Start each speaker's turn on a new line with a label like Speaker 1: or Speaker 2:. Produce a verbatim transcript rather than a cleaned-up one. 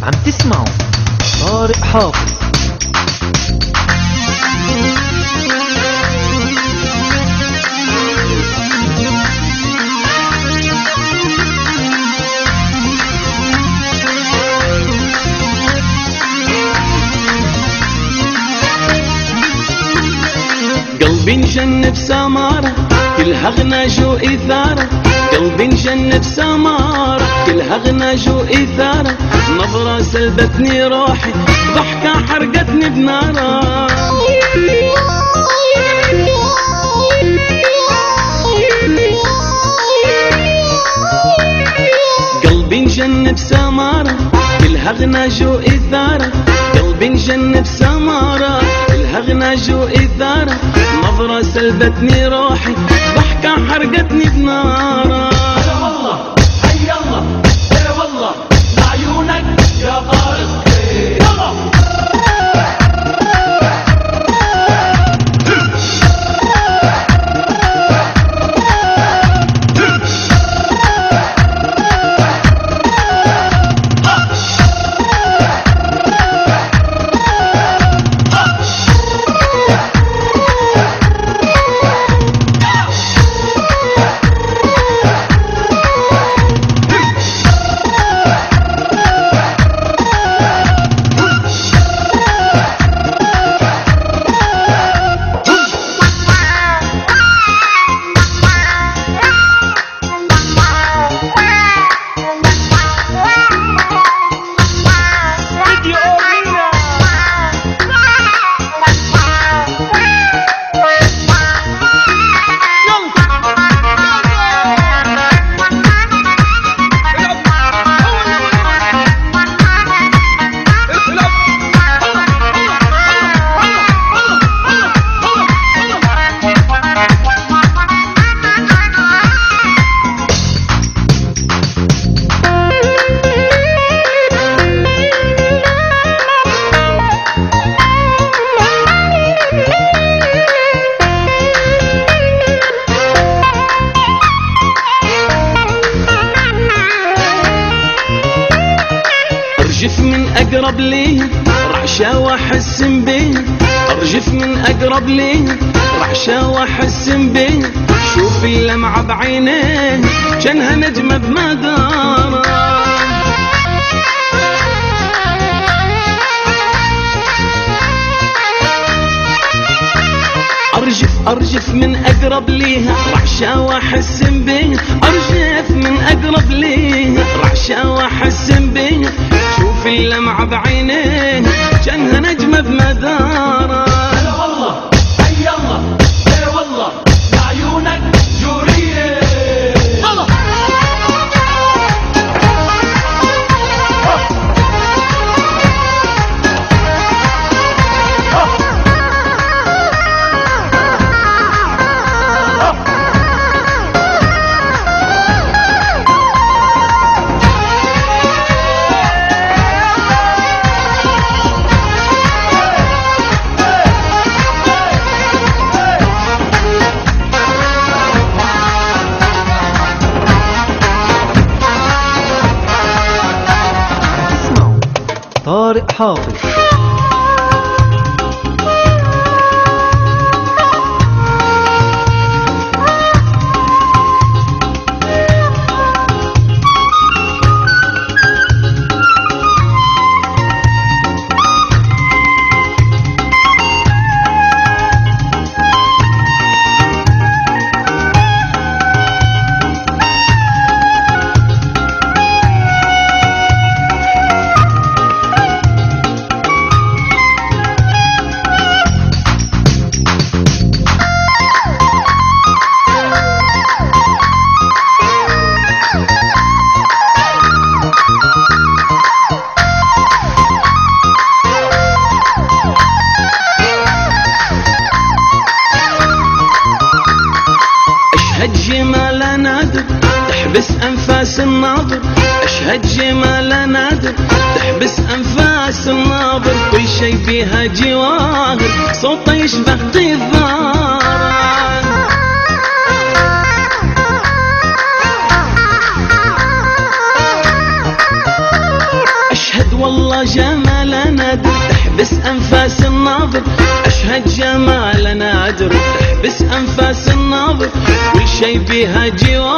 Speaker 1: عم تسمعوا طارق حافظ.
Speaker 2: قلبي انجن بسمارة كلها غناج وإثارة، قلبي انجن بسمارة كلها غناج وإثارة، نظرة سلبتني روحي ضحكة حرقتني بنارة. قلبي انجن بسمارة كلها غناج وإثارة، قلبي انجن بسمارة كلها غناج وإثارة، نظرة سلبتني روحي ضحكة حرقتني بنارة.
Speaker 3: هلا والله هيا الله هلا والله لعيونك يا طارق يلا.
Speaker 2: ارجف من اقرب ليه رعشة واحس بيه، ارجف من اقرب ليه رعشة واحس بيه، شوف اللمعة بعينيه جنها نجمة بمدارة. ارجف ارجف من اقرب ليه رعشة واحس بيه، ارجف من اقرب ليه رعشة واحس بيه، شوف اللمعة بعينيه جنها نجمة بمدارة.
Speaker 3: هلا والله هيا الله هلا والله لعيونك جورية يلا.
Speaker 1: طارق حافظ.
Speaker 2: اشهد جمال نادر تحبس انفاس الناظر، اشهد جمال نادر تحبس انفاس الناظر، كل شي بيها جواهر صوته يشبه قيثار. اشهد والله جمال نادر تحبس أنفاس الناظر، أشهد جمال نادر تحبس أنفاس الناظر، كل شي بيها جوار